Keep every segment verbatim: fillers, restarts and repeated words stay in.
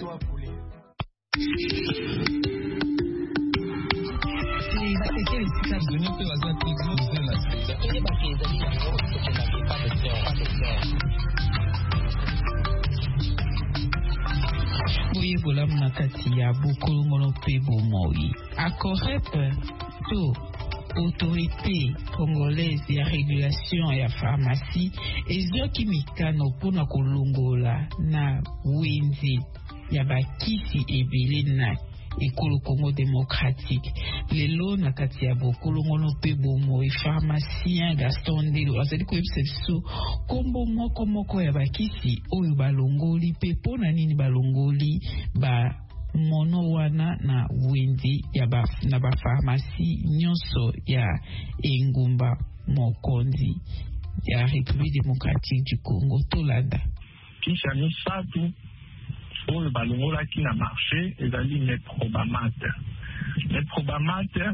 Boye bola mnakati ya Bokolongolo pe bomoi. Akorep to autorité congolaise ya régulation ya pharmacie ezoki mikano pona kolongola na wenzi ya bakisi ebele na ekolo Congo démocratique. Lelo na kati ya Bokolongolo pe bomoi pharmacien Gaston Ndelo azali koyebisa biso kombo moko moko ya bakisi oyo balongoli pe pona nini balongoli ba mono wana na wenzi ya ba, na ba pharmacie nyonso ya engumba mokonzi ya République démocratique du Congo tolanda. Kisha misatu oyo balongolaki na marché ezali Meprobamate. Meprobamate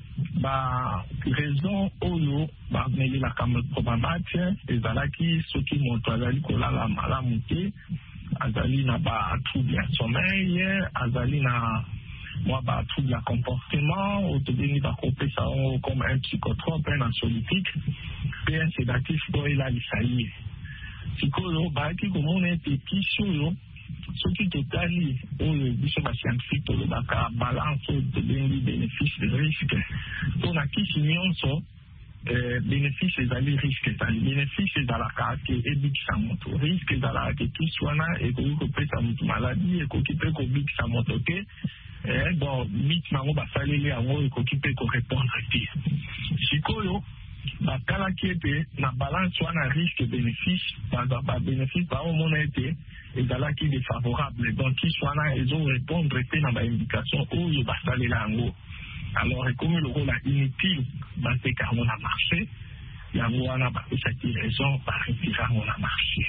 ba raison oyo bamelelaka Meprobamate ezalaki soki moto azali kolala malamu te, azali na ba trouble ya sommeil, azali na moi ba trouble ya comportement, otobengi bakopesa ongo comme un psychotrope, un anxiolytique, pe un sédatif oyo elalisa ye. Sikoyo baaki komona ete kisi oyo soki totali oyo biso bascientifique tolobaka balance oyo tobengi bénéfice de risque, mpona kisi nyonso Eh, bénéfice ezali risque ezali bénéfice ezalaka ke ebikisa moto, risque ezalaka ke kisi wana ekoki kopesa moto maladi, ekoki mpe kobikisa moto te, eh, bon mite nango basaleli yango ekoki mpe korépondre te. Sikoyo batalaki ete na balance wana risque bénéfice babénéfice baomona ete ezalaki défavorable, donc kisi wana ezorépondre te na baindication oyo basalela yango. Alors, comme le rôle est inutile, c'est car on a marché, il y a un peu cette raison par retirer on a marché.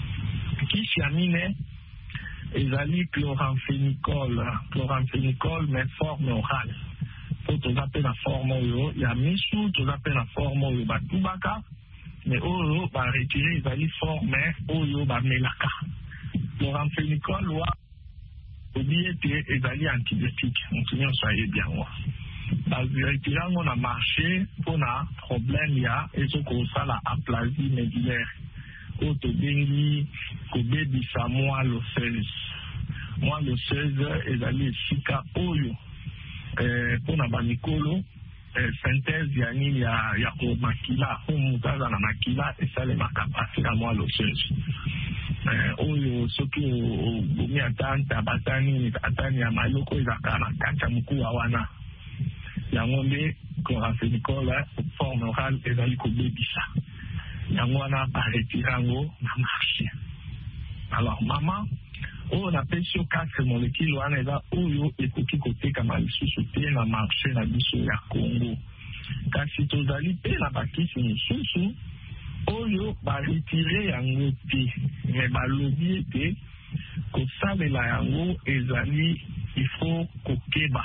Qui s'y a miné, ils allaient chloramphénicol, chloramphénicol, mais forme orale. Pour tout appeler la forme oyo, il y a mis sous tout appeler la forme oyo, bah tout baka, mais oyo, bah retirer, ils allaient former oyo, bah melaka. Chloramphénicol, ouah, oubliez, ils allaient antibiotiques. On se dit, soyez bien, ouah. Bazirikira on a marché pour un problème ya ezokosala aplasie médullaire otobengi kobebisa moelle osseuse. Moelle osseuse ezali esika oyo eh, pona banikolo eh, synthèse ya nini ya, ya komakila omutaza na makila esalemaka pasi na moelle osseuse. Eh, oyo soki obomi atanta batani atani ya maloko ezaka na kati ya mokuwa wana yango nde chloramphénicol forme orale ezali kobebisa yango wana baretire yango na marché. Alors mama oyo napesi yo quatre molécule wana eza oyo ekoki kotekama lisusu te na marché na biso ya Congo, kasi tozali mpe na bakisi mosusu oyo baretire yango te, me balobi ete kosalela yango ezali ifo kokeba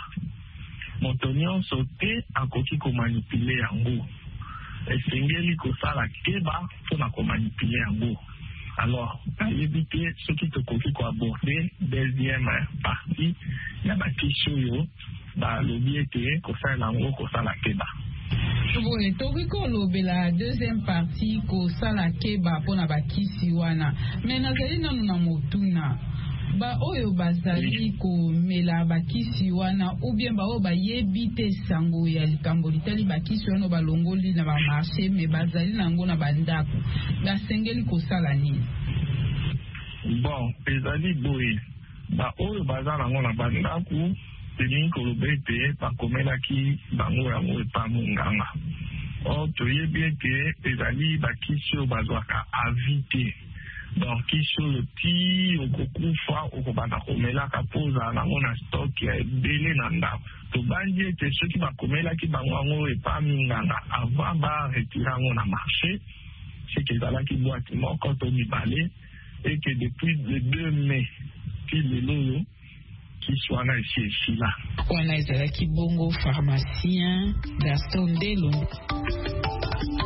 moto nyonso te akoki komanipule yango, esengeli kosala keba mpona komanipule yango. Alors nayebi te soki tokoki koaborde deuxième partie ya bakisi oyo balobi ete kosalela yango kosala keba. Boye toki kolobela deuxième partie kosala keba mpona bakisi wana, me nazali nanu na motuna ba oyo bazali komela bakisi wana ou bien ba oyo bayebi te sango ya likambo litali bakisi wana balongoli na bamarché me bazali nango na bandako basengeli kosala nini? Bon, ezali boye ba oyo baza nango na bandako telingi koloba ete bakomelaki bango yango epa monganga. Or toyebi ete ezali bakisi oyo bazwaka avi te, donc kisi oyo ti okokufa okobanda komelaka poza nango na stock ya ebele na ndako. Tobandi ete soki bakomelaki bango yango epa minganga avant baretire yango na marché, seke ezalaki boîte moko to mibale, et que depuis le deux mai ti lelo oyo kisi wana esi esila. Wana ezalaki bongo pharmacien Gaston Ndelo.